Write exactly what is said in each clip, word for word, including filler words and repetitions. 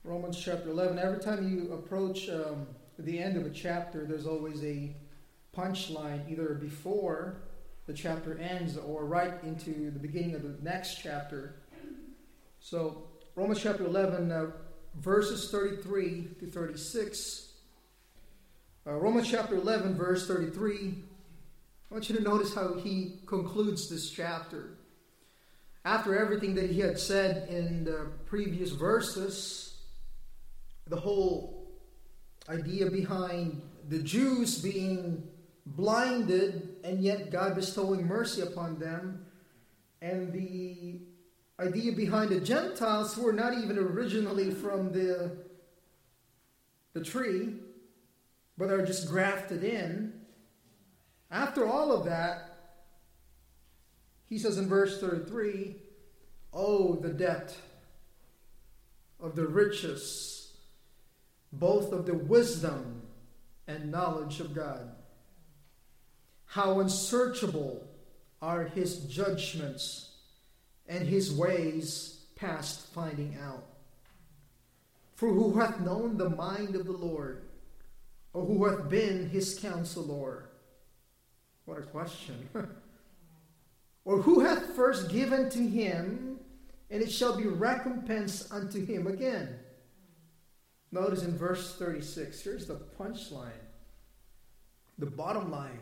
Romans chapter eleven. Every time you approach um, the end of a chapter, there's always a punchline, either before the chapter ends or right into the beginning of the next chapter. So, Romans chapter eleven, uh, verses thirty-three to thirty-six. Uh, Romans chapter eleven, verse thirty-three. I want you to notice how he concludes this chapter. After everything that he had said in the previous verses, the whole idea behind the Jews being blinded and yet God bestowing mercy upon them, and the idea behind the Gentiles who were not even originally from the, the tree, but are just grafted in. After all of that, he says in verse thirty-three, "Oh, the depth of the riches, both of the wisdom and knowledge of God. How unsearchable are his judgments, and his ways past finding out. For who hath known the mind of the Lord, or who hath been his counselor?" What a question. "Or who hath first given to him, and it shall be recompensed unto him again?" Notice in verse thirty-six, here's the punchline, the bottom line.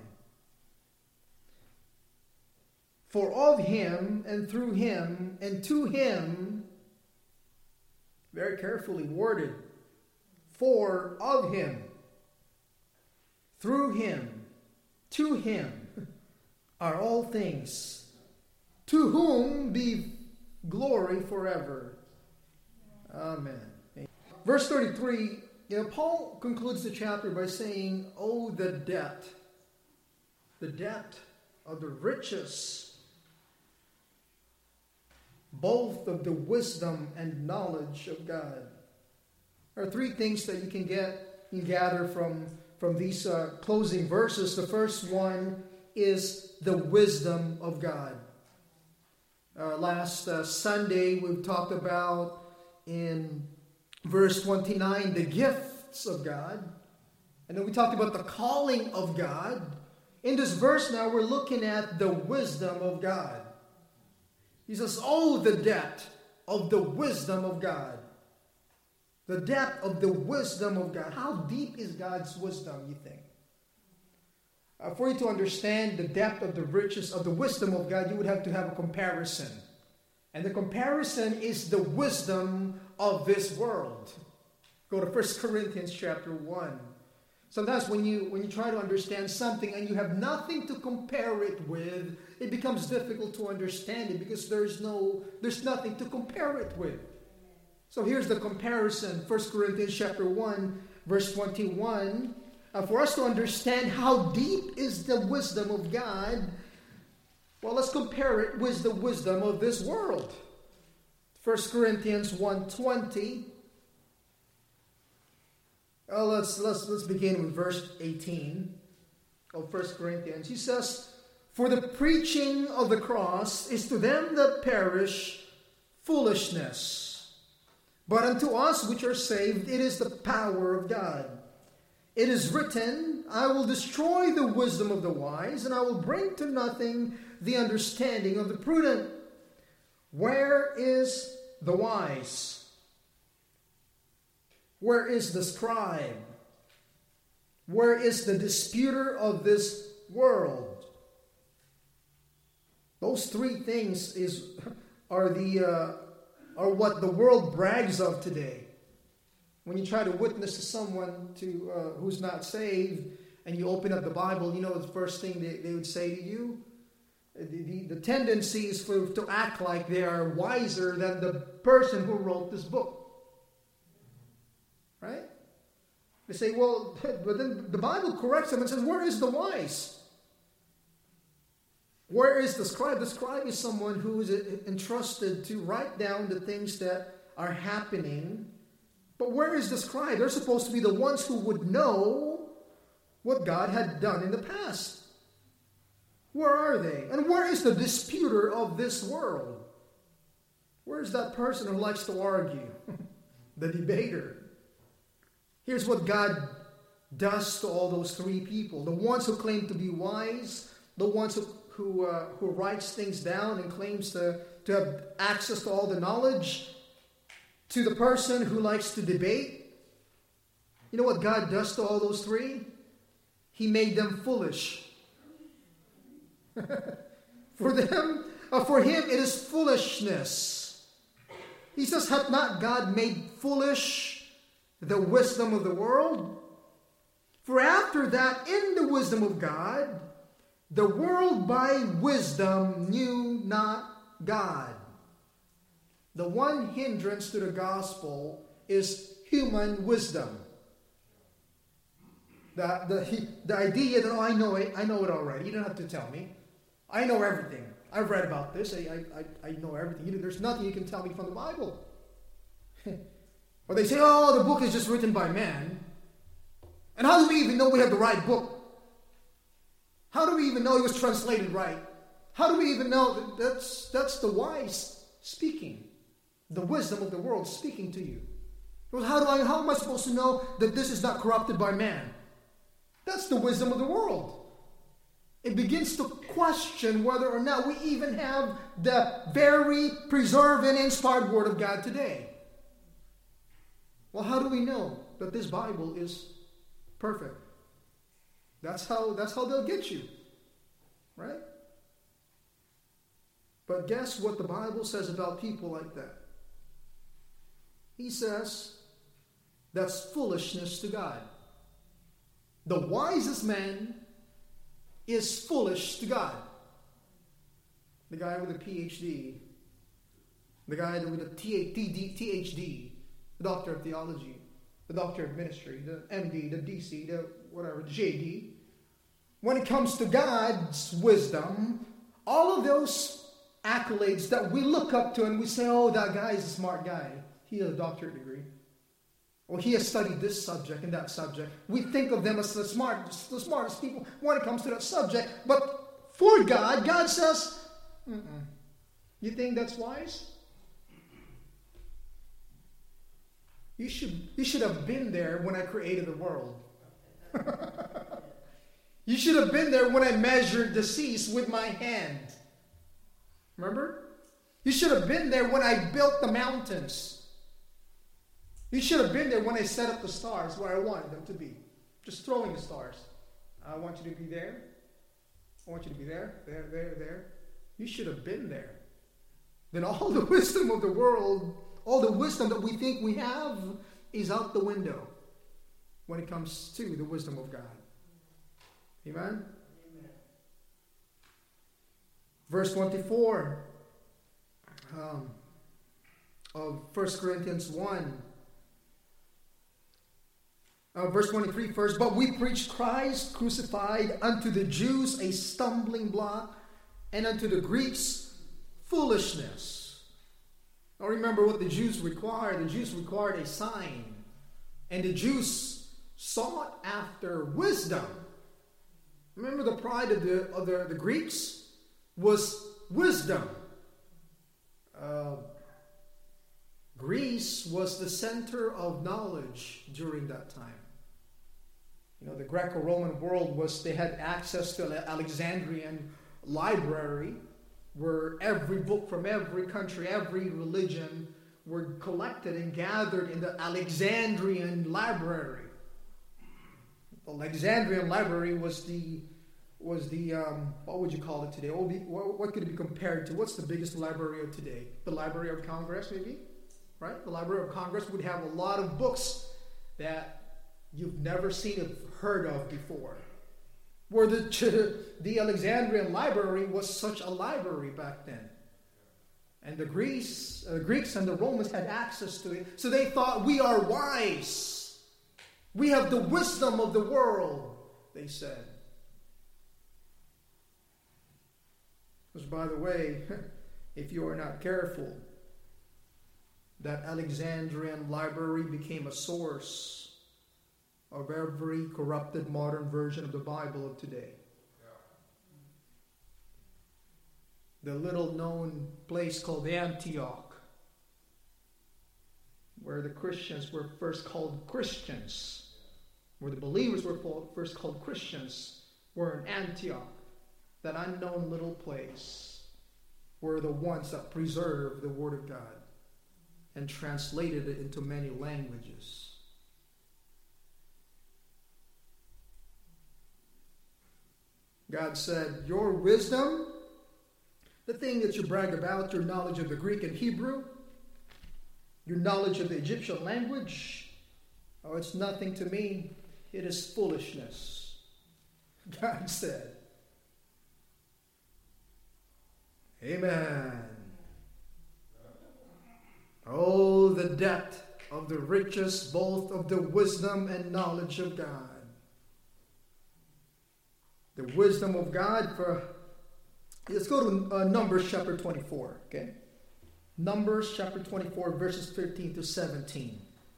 "For of him, and through him, and to him," very carefully worded, "for of him, through him, to him are all things, to whom be glory forever. Amen." Verse thirty-three, you know, Paul concludes the chapter by saying, "Oh, the depth, the depth of the riches, both of the wisdom and knowledge of God." There are three things that you can get, you can gather from, from these uh, closing verses. The first one is the wisdom of God. Uh, last uh, Sunday, we've talked about in verse twenty-nine, the gifts of God. And then we talked about the calling of God. In this verse now, we're looking at the wisdom of God. He says, "Oh, the depth of the wisdom of God." The depth of the wisdom of God. How deep is God's wisdom, you think? Uh, for you to understand the depth of the riches of the wisdom of God, you would have to have a comparison. And the comparison is the wisdom of this world. Go to First Corinthians chapter one. Sometimes when you when you try to understand something and you have nothing to compare it with, it becomes difficult to understand it because there's no there's nothing to compare it with. So here's the comparison. First Corinthians chapter one, verse twenty-one. Uh, for us to understand how deep is the wisdom of God, well, let's compare it with the wisdom of this world. First Corinthians one twenty. Uh, let's, let's, let's begin with verse eighteen of First Corinthians. He says, "For the preaching of the cross is to them that perish foolishness, but unto us which are saved it is the power of God. It is written, I will destroy the wisdom of the wise, and I will bring to nothing the understanding of the prudent. Where is the wise? Where is the scribe? Where is the disputer of this world?" Those three things is are the uh, are what the world brags of today. When you try to witness to someone to uh, who's not saved, and you open up the Bible, you know the first thing they, they would say to you? The, the, the tendency is for to act like they are wiser than the person who wrote this book. Right? They say, well, but then the Bible corrects them and says, where is the wise? Where is the scribe? The scribe is someone who is entrusted to write down the things that are happening. But where is the scribe? They're supposed to be the ones who would know what God had done in the past. Where are they? And where is the disputer of this world? Where is that person who likes to argue? the debater. Here's what God does to all those three people. The ones who claim to be wise, the ones who who, uh, who writes things down and claims to, to have access to all the knowledge, to the person who likes to debate. You know what God does to all those three? He made them foolish. For them, uh, for him, it is foolishness. He says, hath not God made foolish the wisdom of the world? For after that, in the wisdom of God, the world by wisdom knew not God. The one hindrance to the gospel is human wisdom. The, the, the idea that, oh, I know it, I know it already. You don't have to tell me. I know everything. I've read about this. I, I, I know everything. You know, there's nothing you can tell me from the Bible. Or they say, oh, the book is just written by man. And how do we even know we have the right book? How do we even know it was translated right? How do we even know that that's, that's the wise speaking? The wisdom of the world speaking to you. Well, how do I, how am I supposed to know that this is not corrupted by man? That's the wisdom of the world. It begins to question whether or not we even have the very preserved and inspired Word of God today. Well, how do we know that this Bible is perfect? That's how, that's how they'll get you. Right? But guess what the Bible says about people like that? He says that's foolishness to God. The wisest man is foolish to God. The guy with a P H D, the guy with a T H D, the doctor of theology, the doctor of ministry, the M D, the D C, the whatever, J D. When it comes to God's wisdom, all of those accolades that we look up to and we say, oh, that guy is a smart guy. He has a doctorate degree. Or he has studied this subject and that subject. We think of them as the smartest, the smartest people when it comes to that subject. But for God, God says, mm-mm. You think that's wise? You should, you should have been there when I created the world. You should have been there when I measured the seas with my hand. Remember? You should have been there when I built the mountains. You should have been there when I set up the stars where I wanted them to be. Just throwing the stars. I want you to be there. I want you to be there, there, there, there. You should have been there. Then all the wisdom of the world, all the wisdom that we think we have is out the window when it comes to the wisdom of God. Amen? Amen. Verse twenty-four um, of First Corinthians one. Uh, verse twenty-three first. But we preach Christ crucified, unto the Jews a stumbling block, and unto the Greeks foolishness. Now remember what the Jews required. The Jews required a sign. And the Jews sought after wisdom. Remember the pride of the, of the, the Greeks was wisdom. Uh, Greece was the center of knowledge during that time. You know, the Greco-Roman world was, they had access to the Alexandrian library where every book from every country, every religion were collected and gathered in the Alexandrian library. The Alexandrian library was the, was the um, what would you call it today? What, be, what, what could it be compared to? What's the biggest library of today? The Library of Congress, maybe? Right? The Library of Congress would have a lot of books that you've never seen or heard of before. Where the, the Alexandrian library was such a library back then. And the Greeks, uh, Greeks and the Romans had access to it. So they thought, we are wise. We have the wisdom of the world, they said. Because, by the way, if you are not careful, that Alexandrian library became a source of every corrupted modern version of the Bible of today. The little known place called Antioch. where the Christians were first called Christians, where the believers were first called Christians, were in Antioch, that unknown little place, were the ones that preserved the Word of God and translated it into many languages. God said, your wisdom, the thing that you brag about, your knowledge of the Greek and Hebrew, your knowledge of the Egyptian language, oh, it's nothing to me. It is foolishness. God said. Amen. Oh, the depth of the riches, both of the wisdom and knowledge of God. The wisdom of God for... Let's go to uh, Numbers chapter twenty-four, okay? Numbers chapter twenty-four, verses fifteen to seventeen.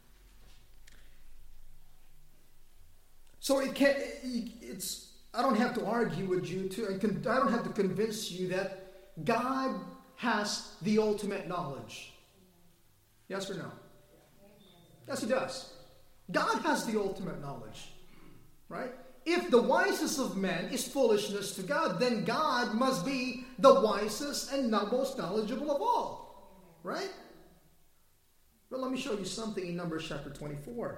So it can't, it's, I don't have to argue with you, to, I don't have to convince you that God has the ultimate knowledge. Yes or no? Yes, he does. God has the ultimate knowledge, right? If the wisest of men is foolishness to God, then God must be the wisest and most knowledgeable of all. Right? But let me show you something in Numbers chapter twenty-four.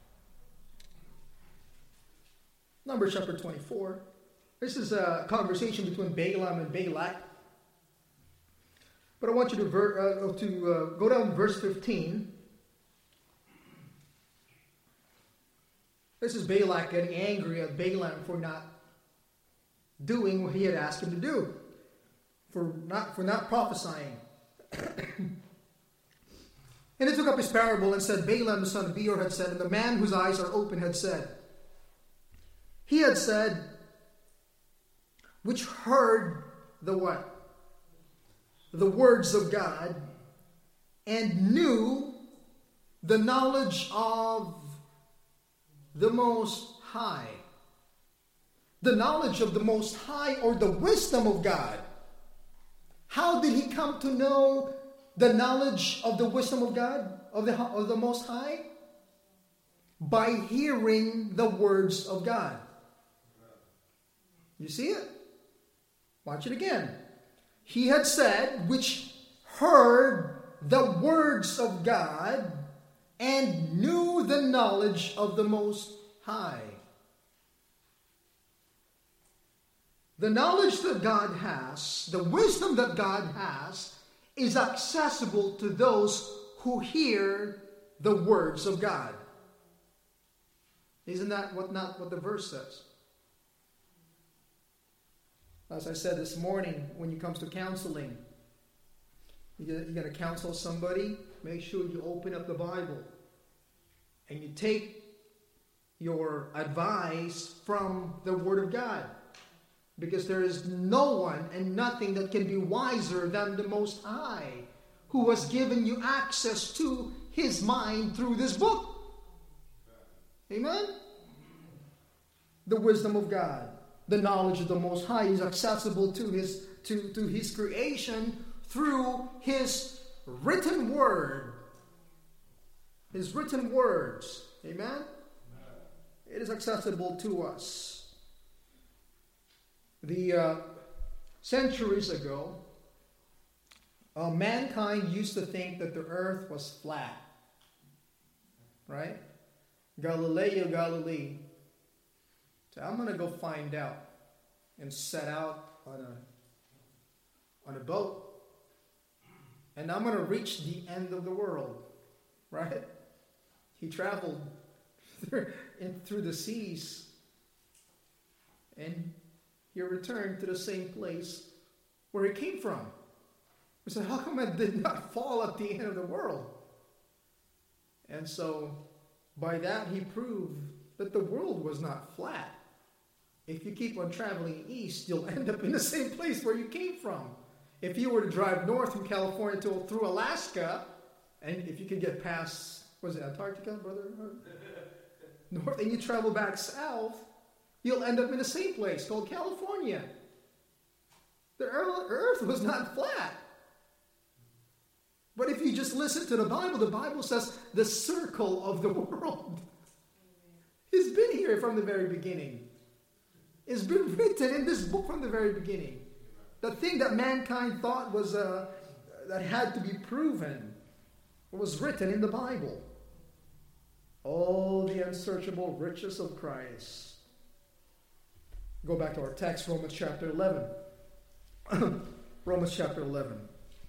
Numbers chapter twenty-four. This is a conversation between Balaam and Balak. But I want you to, ver- uh, to uh, go down to verse fifteen. This is Balak getting angry at Balaam for not doing what he had asked him to do, for not for not prophesying. And he took up his parable and said, Balaam the son of Beor had said, and the man whose eyes are open had said, he had said, which heard the what? The words of God, and knew the knowledge of the Most High. The knowledge of the Most High, or the wisdom of God. How did he come to know the knowledge of the wisdom of God, of the, of the Most High? By hearing the words of God. You see it? Watch it again. He had said, which heard the words of God, and knew the knowledge of the Most High. The knowledge that God has, the wisdom that God has, is accessible to those who hear the words of God. Isn't that what not what the verse says? As I said this morning, when it comes to counseling, you're going to counsel somebody, make sure you open up the Bible and you take your advice from the Word of God. Because there is no one and nothing that can be wiser than the Most High, who has given you access to His mind through this book. Amen? The wisdom of God, the knowledge of the Most High is accessible to His, to, to His creation through His written Word. His written words. Amen? It is accessible to us. The uh, centuries ago, uh, mankind used to think that the earth was flat. Right? Galileo Galilei said, I'm going to go find out, and set out on a, on a boat. And I'm going to reach the end of the world. Right? He traveled through, in, through the seas. And he returned to the same place where he came from. He said, how come I did not fall at the end of the world? And so, by that he proved that the world was not flat. If you keep on traveling east, you'll end up in the same place where you came from. If you were to drive north from California to, through Alaska, and if you could get past, was it Antarctica, brother? North, and you travel back south, you'll end up in the same place called California. The earth was not flat. But if you just listen to the Bible, the Bible says the circle of the world has been here from the very beginning. It's been written in this book from the very beginning. The thing that mankind thought was uh, that had to be proven was written in the Bible. All the unsearchable riches of Christ. Go back to our text, Romans chapter eleven. Romans chapter eleven.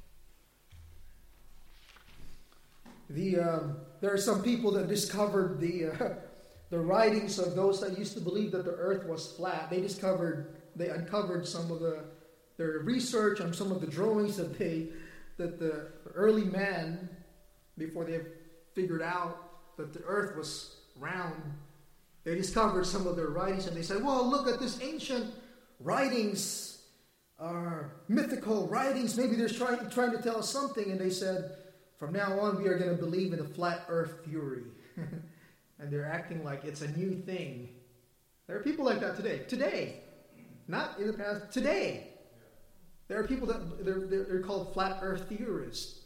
The um, there are some people that discovered the uh, the writings of those that used to believe that the earth was flat. They discovered, they uncovered some of the their research on some of the drawings that they that the early man, before they figured out that the earth was round, they discovered some of their writings and they said, well, look at this ancient writings, are mythical writings. Maybe they're trying, trying to tell us something. And they said, from now on, we are going to believe in the flat earth theory. And they're acting like it's a new thing. There are people like that today. Today. Not in the past. Today. There are people that they're, they're, they're called flat earth theorists.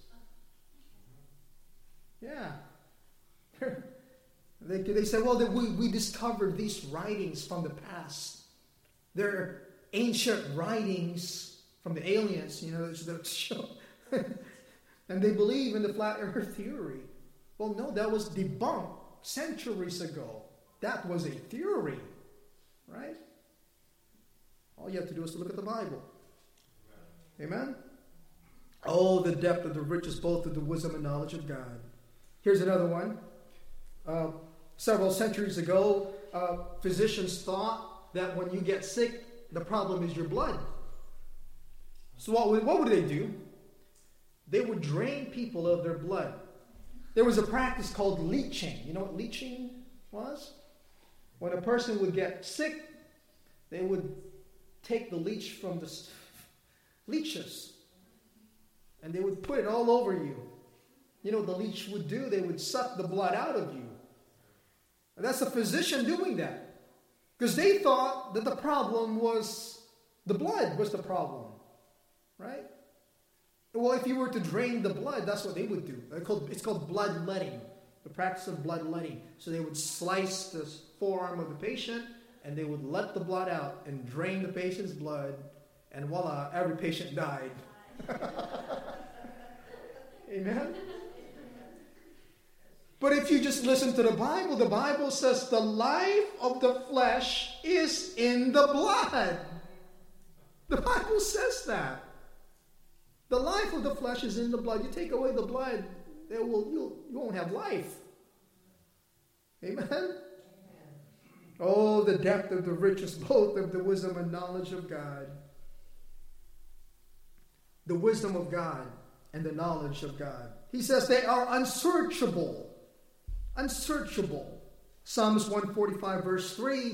Yeah. they, they say, well, that we, we discovered these writings from the past. They're ancient writings from the aliens, you know, that show. And they believe in the flat earth theory. Well, no, that was debunked centuries ago. That was a theory, right? All you have to do is to look at the Bible. Amen? Oh, the depth of the riches, both of the wisdom and knowledge of God. Here's another one. Uh, several centuries ago, uh, physicians thought that when you get sick, the problem is your blood. So what would, what would they do? They would drain people of their blood. There was a practice called leeching. You know what leeching was? When a person would get sick, they would take the leech from the leeches and they would put it all over you. You know what the leech would do? They would suck the blood out of you. And that's a physician doing that. Because they thought that the problem was, the blood was the problem. Right? Well, if you were to drain the blood, that's what they would do. It's called, it's called bloodletting. The practice of bloodletting. So they would slice the forearm of the patient and they would let the blood out and drain the patient's blood. And voila, every patient died. Amen? But if you just listen to the Bible, the Bible says the life of the flesh is in the blood. The Bible says that. The life of the flesh is in the blood. You take away the blood, it will, you'll, you won't have life. Amen? Amen? Oh, the depth of the riches, both of the wisdom and knowledge of God. The wisdom of God and the knowledge of God. He says they are unsearchable. Unsearchable. Psalms one forty-five verse three.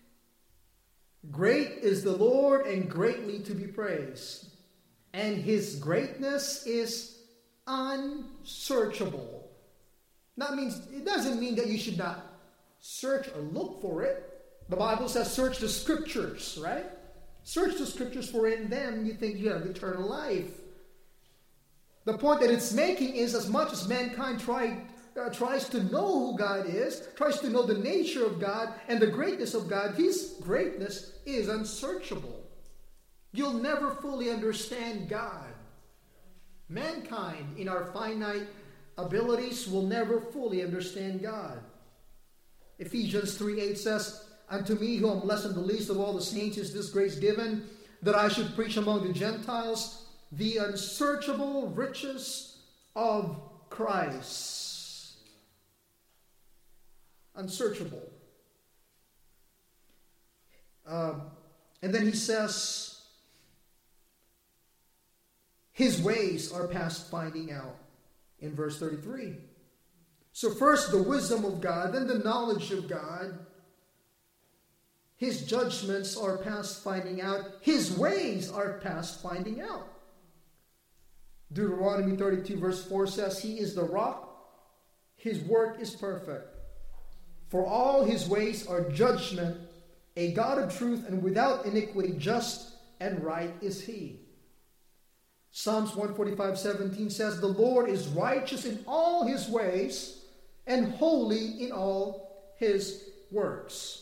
Great is the Lord and greatly to be praised. And his greatness is unsearchable. That means, it doesn't mean that you should not search or look for it. The Bible says search the scriptures, right? Search the scriptures, for in them you think you have eternal life. The point that it's making is, as much as mankind tried, uh, tries to know who God is, tries to know the nature of God and the greatness of God, his greatness is unsearchable. You'll never fully understand God. Mankind, in our finite abilities, will never fully understand God. Ephesians three eight says, unto me, who am less than the least of all the saints, is this grace given, that I should preach among the Gentiles the unsearchable riches of Christ. Unsearchable. Uh, and then he says, his ways are past finding out, in verse thirty-three. So first the wisdom of God, then the knowledge of God. His judgments are past finding out. His ways are past finding out. Deuteronomy thirty-two verse four says, he is the rock, his work is perfect. For all his ways are judgment, a God of truth and without iniquity, just and right is he. Psalms one forty-five seventeen says, the Lord is righteous in all his ways and holy in all his works.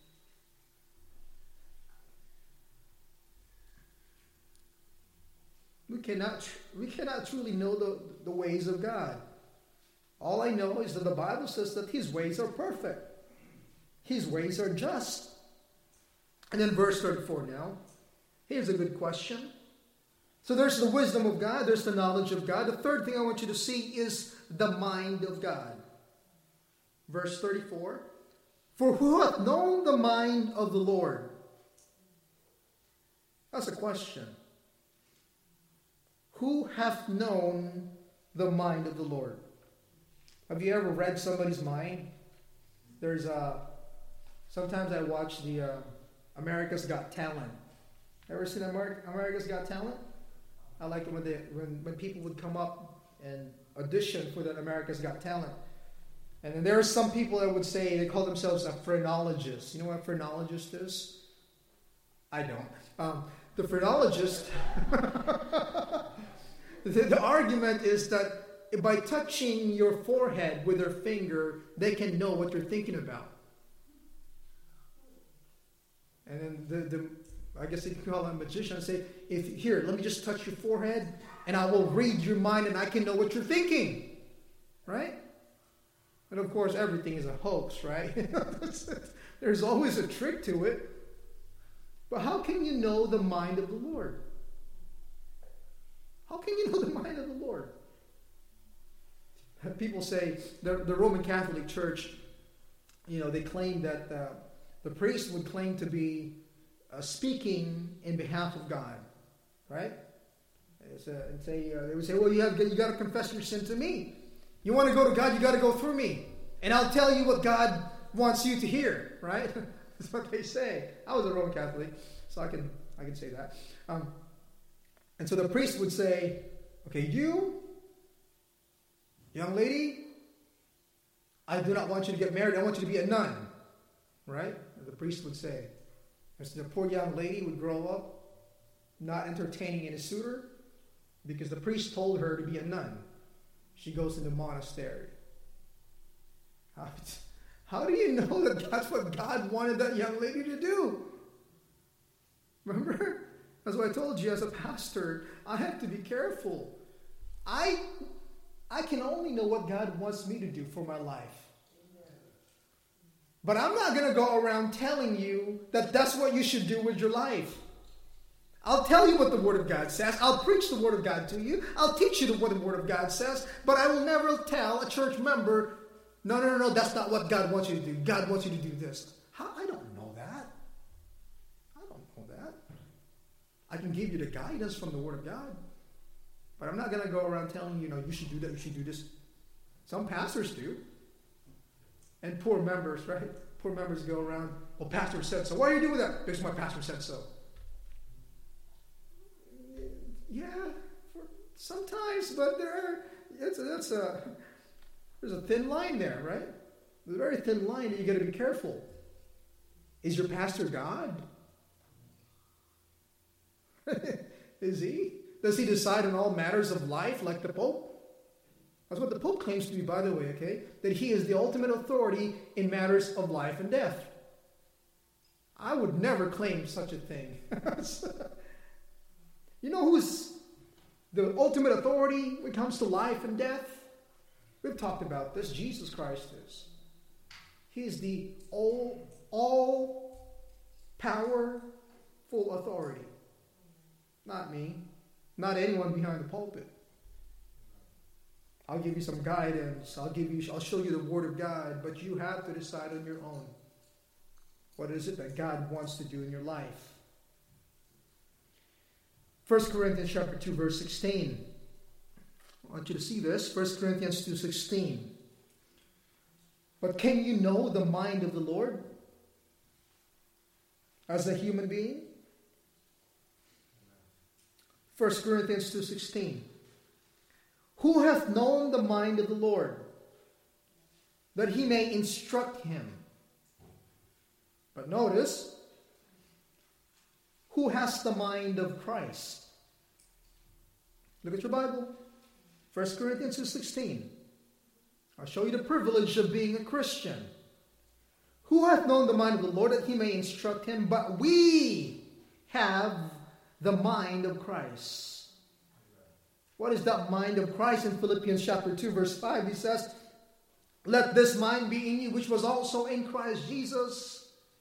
We cannot, we cannot truly know the, the ways of God. All I know is that the Bible says that his ways are perfect. His ways are just. And then verse thirty-four now. Here's a good question. So there's the wisdom of God. There's the knowledge of God. The third thing I want you to see is the mind of God. Verse thirty-four. For who hath known the mind of the Lord? That's a question. Who hath known the mind of the Lord? Have you ever read somebody's mind? There's a... Sometimes I watch the uh, America's Got Talent. Ever seen Amer- America's Got Talent? I like it when, they, when, when people would come up and audition for that America's Got Talent. And then there are some people that would say, they call themselves a phrenologist. You know what a phrenologist is? I don't. Um, the phrenologist... The, the argument is that by touching your forehead with their finger, they can know what you're thinking about. And then the, the I guess you can call them a magician and say, if here, let me just touch your forehead and I will read your mind and I can know what you're thinking. Right? And of course, everything is a hoax, right? There's always a trick to it. But how can you know the mind of the Lord? How can you know the mind of the Lord? People say, the, the Roman Catholic Church, you know, they claim that uh, the priest would claim to be uh, speaking in behalf of God, right? It's, uh, and say, uh, they would say, well, you have you got to confess your sin to me. You want to go to God, you got to go through me. And I'll tell you what God wants you to hear, right? That's what they say. I was a Roman Catholic, so I can I can say that. Um, And so the priest would say, okay, you, young lady, I do not want you to get married. I want you to be a nun. Right? And the priest would say. And so the poor young lady would grow up not entertaining any suitor because the priest told her to be a nun. She goes into the monastery. How, how do you know that that's what God wanted that young lady to do? Remember? That's what I told you as a pastor. I have to be careful. I, I can only know what God wants me to do for my life. But I'm not going to go around telling you that that's what you should do with your life. I'll tell you what the Word of God says. I'll preach the Word of God to you. I'll teach you what the Word of God says. But I will never tell a church member, no, no, no, no, that's not what God wants you to do. God wants you to do this. How? I don't know that. I don't know that. I can give you the guidance from the Word of God. But I'm not going to go around telling you, no, you should do that, you should do this. Some pastors do. And poor members, right? Poor members go around, well, pastor said so. Why are you doing that? Because my pastor said so. Yeah, for sometimes, but there are, it's, it's a, there's a thin line there, right? There's a very thin line that you got to be careful. Is your pastor God? Is he? Does he decide on all matters of life like the Pope? That's what the Pope claims to be, by the way, okay? That he is the ultimate authority in matters of life and death. I would never claim such a thing. You know who's the ultimate authority when it comes to life and death? We've talked about this. Jesus Christ is. He is the all, all powerful authority. Not me. Not anyone behind the pulpit. I'll give you some guidance. I'll give you. I'll show you the Word of God, but you have to decide on your own. What is it that God wants to do in your life? First Corinthians chapter two, verse sixteen. I want you to see this. First Corinthians two sixteen. But can you know the mind of the Lord as a human being? First Corinthians two sixteen. Who hath known the mind of the Lord, that he may instruct him? But notice, who has the mind of Christ? Look at your Bible. First Corinthians two sixteen. I'll show you the privilege of being a Christian. Who hath known the mind of the Lord that he may instruct him? But we have the mind of Christ. What is that mind of Christ? In Philippians chapter two, verse five, he says, let this mind be in you, which was also in Christ Jesus.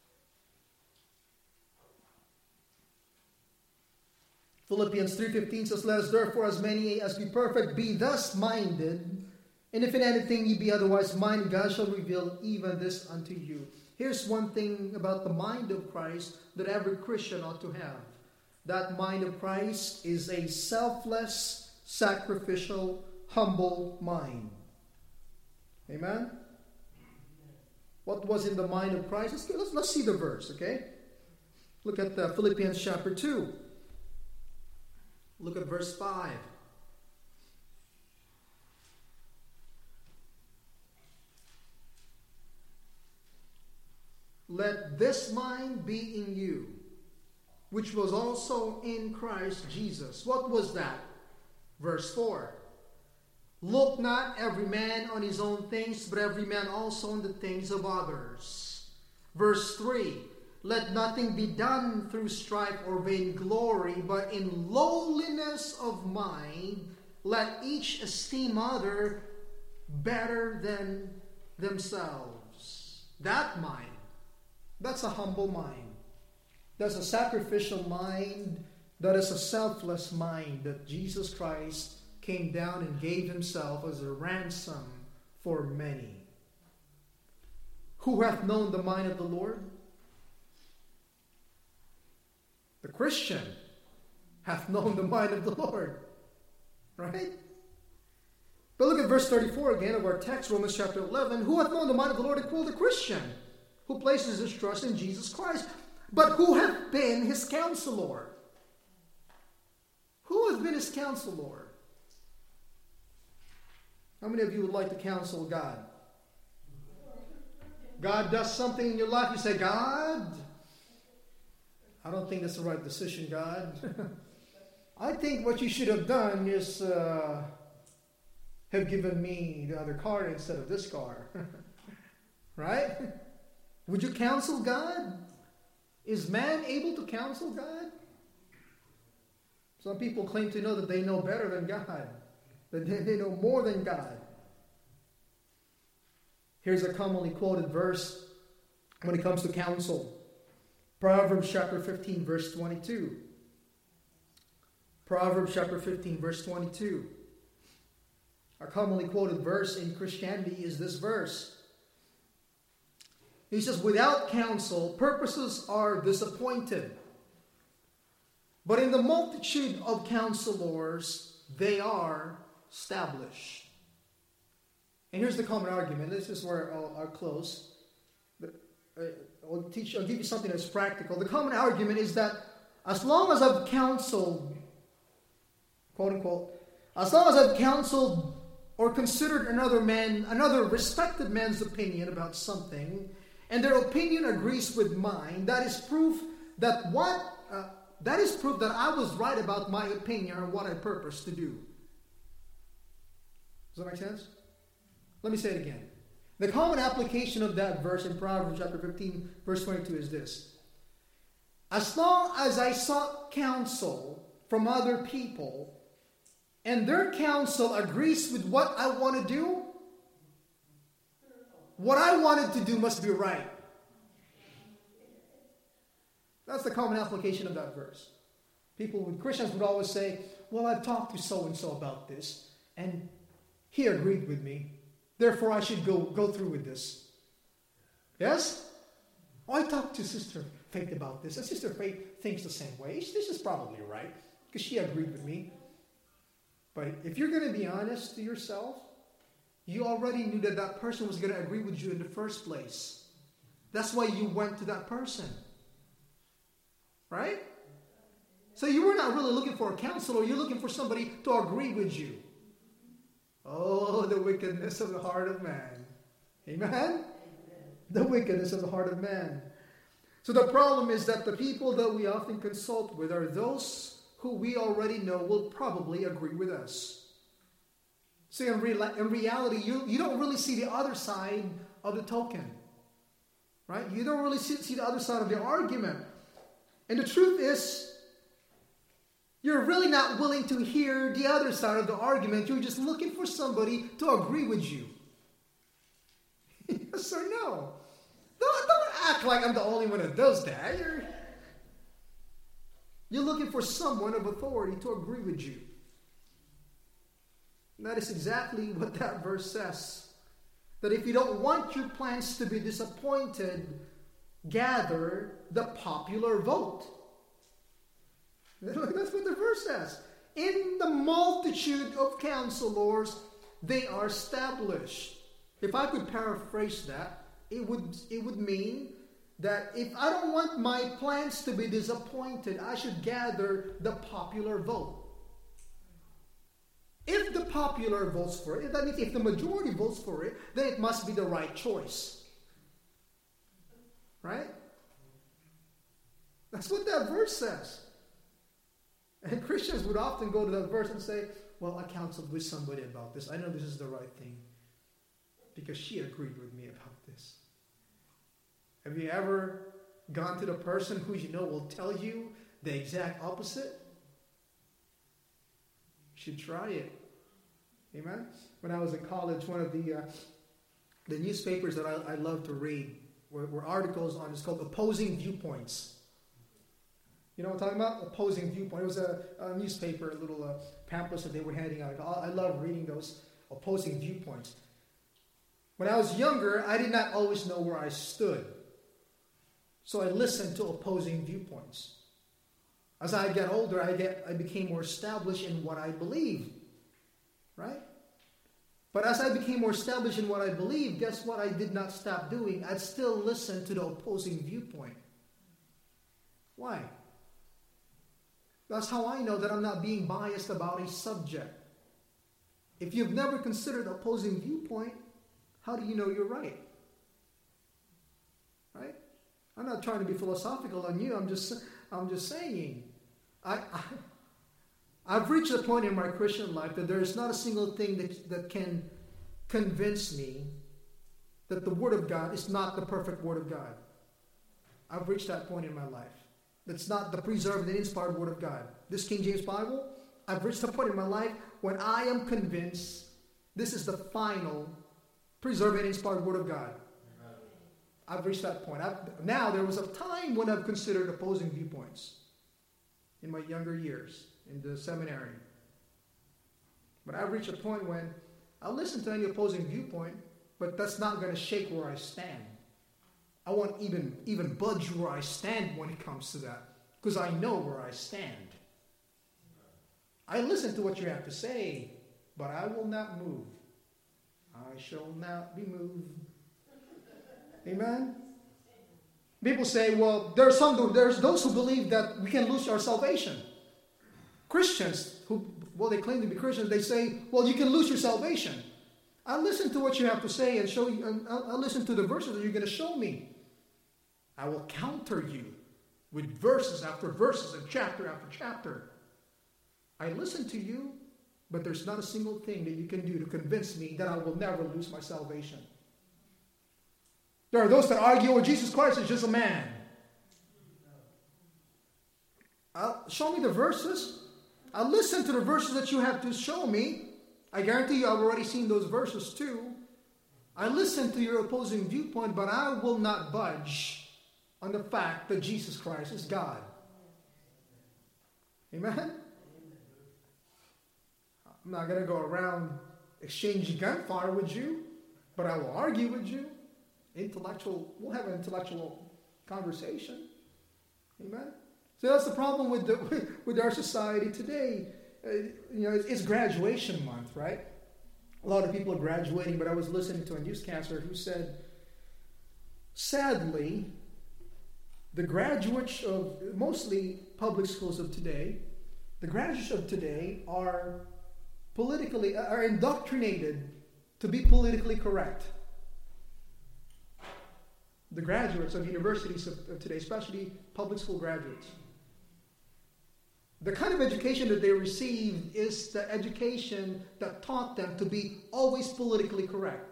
Philippians three fifteen says, let us therefore, as many as be perfect, be thus minded. And if in anything ye be otherwise minded, God shall reveal even this unto you. Here's one thing about the mind of Christ that every Christian ought to have. That mind of Christ is a selfless, sacrificial, humble mind. Amen? What was in the mind of Christ? Let's, let's, let's see the verse, okay? Look at the Philippians chapter two. Look at verse five. Let this mind be in you, which was also in Christ Jesus. What was that? Verse four. Look not every man on his own things, but every man also on the things of others. Verse three. Let nothing be done through strife or vainglory, but in lowliness of mind, let each esteem other better than themselves. That mind, that's a humble mind. That's a sacrificial mind. That is a selfless mind that Jesus Christ came down and gave himself as a ransom for many. Who hath known the mind of the Lord? The Christian hath known the mind of the Lord. Right? But look at verse thirty-four again of our text, Romans chapter eleven. Who hath known the mind of the Lord? Equal the Christian, who places his trust in Jesus Christ. But who hath been his counselor? Who has been his counselor? How many of you would like to counsel God? God does something in your life, you say, God, I don't think that's the right decision, God. I think what you should have done is uh, have given me the other car instead of this car. Right? Would you counsel God? Is man able to counsel God? Some people claim to know that they know better than God, that they, they know more than God. Here's a commonly quoted verse when it comes to counsel. Proverbs chapter fifteen, verse twenty-two. Proverbs chapter fifteen, verse twenty-two. A commonly quoted verse in Christianity is this verse. He says, without counsel, purposes are disappointed. But in the multitude of counselors, they are established. And here's the common argument. This is where I'll, I'll close. I'll, teach, I'll give you something that's practical. The common argument is that as long as I've counseled, quote unquote, as long as I've counseled or considered another man, another respected man's opinion about something, and their opinion agrees with mine, that is proof that what uh, that is proof that I was right about my opinion or what I purpose to do. Does that make sense? Let me say it again. The common application of that verse in Proverbs chapter fifteen, verse twenty-two is this. As long as I sought counsel from other people, and their counsel agrees with what I want to do, what I wanted to do must be right. That's the common application of that verse. People, with Christians would always say, well, I've talked to so-and-so about this, and he agreed with me. Therefore, I should go, go through with this. Yes? Oh, I talked to Sister Faith about this, and Sister Faith thinks the same way. This is probably right, because she agreed with me. But if you're going to be honest to yourself, you already knew that that person was going to agree with you in the first place. That's why you went to that person. Right? So you were not really looking for a counselor. You're looking for somebody to agree with you. Oh, the wickedness of the heart of man. Amen? Amen? The wickedness of the heart of man. So the problem is that the people that we often consult with are those who we already know will probably agree with us. See, in, re- in reality, you, you don't really see the other side of the token. Right? You don't really see, see the other side of the argument. And the truth is, you're really not willing to hear the other side of the argument. You're just looking for somebody to agree with you. Yes or no? Don't, don't act like I'm the only one that does that. You're, you're looking for someone of authority to agree with you. And that is exactly what that verse says. That if you don't want your plans to be disappointed, gather the popular vote. That's what the verse says. In the multitude of counselors, they are established. If I could paraphrase that, it would, it would mean that if I don't want my plans to be disappointed, I should gather the popular vote. If the popular votes for it, that means if the majority votes for it, then it must be the right choice. Right? That's what that verse says. And Christians would often go to that verse and say, well, I counseled with somebody about this. I know this is the right thing because she agreed with me about this. Have you ever gone to the person who you know will tell you the exact opposite? You should try it. Amen? When I was in college, one of the uh, the newspapers that I, I love to read were, were articles on, it's called Opposing Viewpoints. You know what I'm talking about? Opposing Viewpoint. It was a, a newspaper, a little uh, pamphlets that they were handing out. I love reading those opposing viewpoints. When I was younger, I did not always know where I stood. So I listened to opposing viewpoints. As I get older, I get I became more established in what I believed. Right? But as I became more established in what I believed, guess what I did not stop doing? I'd still listen to the opposing viewpoint. Why? That's how I know that I'm not being biased about a subject. If you've never considered opposing viewpoint, how do you know you're right? Right? I'm not trying to be philosophical on you. I'm just, I'm just saying. I, I, I've reached a point in my Christian life that there is not a single thing that, that can convince me that the Word of God is not the perfect Word of God. I've reached that point in my life. That's not the preserved and inspired Word of God. This King James Bible, I've reached a point in my life when I am convinced this is the final preserved and inspired Word of God. Amen. I've reached that point. I've, now, there was a time when I've considered opposing viewpoints in my younger years in the seminary. But I've reached a point when I'll listen to any opposing viewpoint, but that's not going to shake where I stand. I won't even, even budge where I stand when it comes to that, because I know where I stand. I listen to what you have to say, but I will not move. I shall not be moved. Amen? People say, well, there's some, there's those who believe that we can lose our salvation. Christians, who, well, they claim to be Christians, they say, well, you can lose your salvation. I listen to what you have to say and show you, and I'll listen to the verses that you're going to show me. I will counter you with verses after verses and chapter after chapter. I listen to you, but there's not a single thing that you can do to convince me that I will never lose my salvation. There are those that argue, oh, Jesus Christ is just a man. I'll, show me the verses. I'll listen to the verses that you have to show me. I guarantee you I've already seen those verses too. I listen to your opposing viewpoint, but I will not budge on the fact that Jesus Christ is God. Amen? I'm not going to go around exchanging gunfire with you, but I will argue with you. Intellectual, we'll have an intellectual conversation. Amen? So that's the problem with the, with, with our society today. Uh, you know, it's, it's graduation month, right? A lot of people are graduating, but I was listening to a newscaster who said, sadly, the graduates of mostly public schools of today, the graduates of today are politically, are indoctrinated to be politically correct. The graduates of universities of, of today, especially public school graduates. The kind of education that they received is the education that taught them to be always politically correct.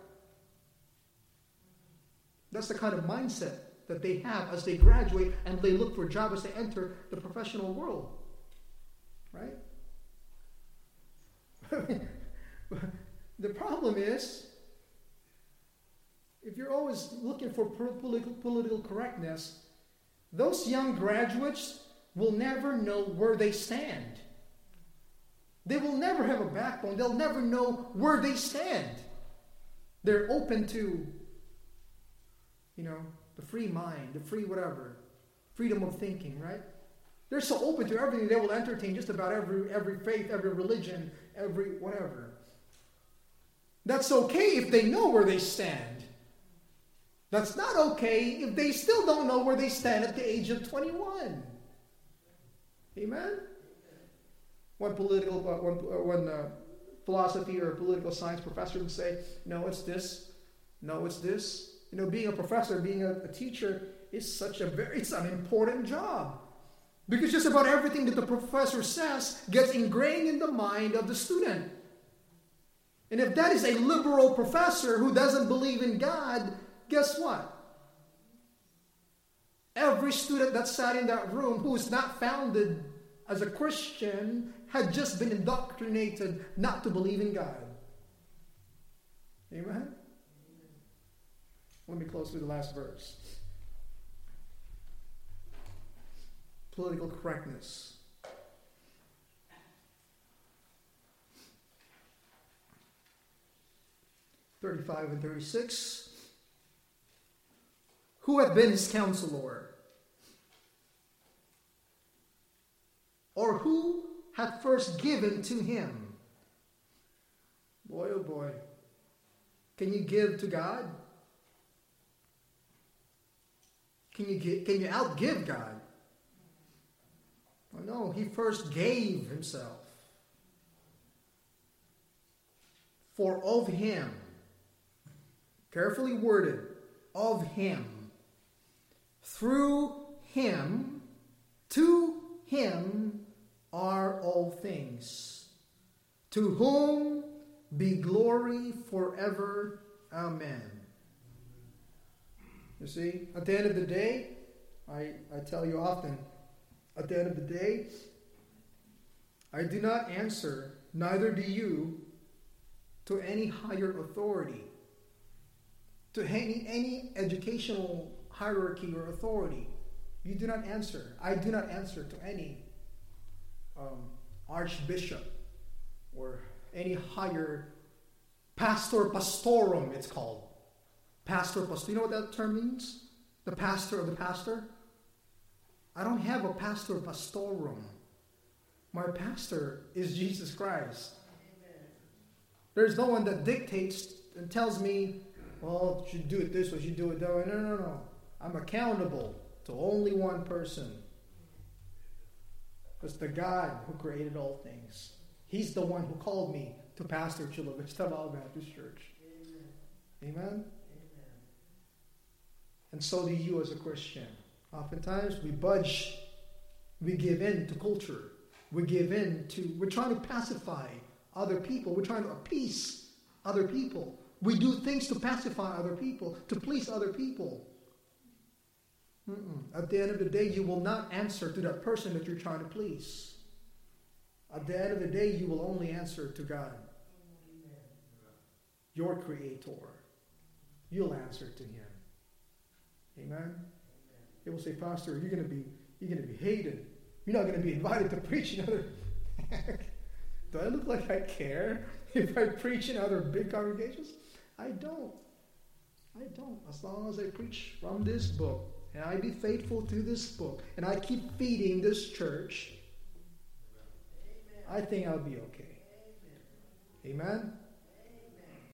That's the kind of mindset that they have as they graduate and they look for a job as they enter the professional world. Right? The problem is, if you're always looking for political, political correctness, those young graduates will never know where they stand. They will never have a backbone. They'll never know where they stand. They're open to, you know, the free mind, the free whatever, freedom of thinking, right? They're so open to everything, they will entertain just about every every faith, every religion, every whatever. That's okay if they know where they stand. That's not okay if they still don't know where they stand at the age of twenty-one. Amen? One political, uh, one, uh, one uh, philosophy or political science professor would say, no, it's this. No, it's this. You know, being a professor, being a, a teacher is such a very, it's an important job. Because just about everything that the professor says gets ingrained in the mind of the student. And if that is a liberal professor who doesn't believe in God, guess what? Every student that sat in that room who is not founded as a Christian had just been indoctrinated not to believe in God. Amen? Let me close with the last verse. Political correctness. thirty-five and thirty-six. Who hath been his counselor? Or who hath first given to him? Boy, oh boy. Can you give to God? Can you give, can you outgive God? Well, no, he first gave himself. For of him, carefully worded, of him, through him, to him are all things, to whom be glory forever. Amen. You see, at the end of the day, I, I tell you often, at the end of the day, I do not answer, neither do you, to any higher authority, to any, any educational hierarchy or authority. You do not answer. I do not answer to any um, archbishop or any higher pastor pastorum, it's called. Pastor pastor. You know what that term means? The pastor of the pastor? I don't have a pastor pastorum. My pastor is Jesus Christ. Amen. There's no one that dictates and tells me, well, you should do it this way, you should do it that way. No, no, no. I'm accountable to only one person. It's the God who created all things. He's the one who called me to pastor Chula Vista Baptist Church. Amen? Amen? And so do you as a Christian. Oftentimes we budge, we give in to culture. We give in to, we're trying to pacify other people. We're trying to appease other people. We do things to pacify other people, to please other people. Mm-mm. At the end of the day, you will not answer to that person that you're trying to please. At the end of the day, you will only answer to God, your Creator. You'll answer to Him. Amen? It will say, Pastor, you're going to be you're going to be hated. You're not going to be invited to preach in other. Do I look like I care if I preach in other big congregations? I don't. I don't. As long as I preach from this book, and I be faithful to this book, and I keep feeding this church, I think I'll be okay. Amen?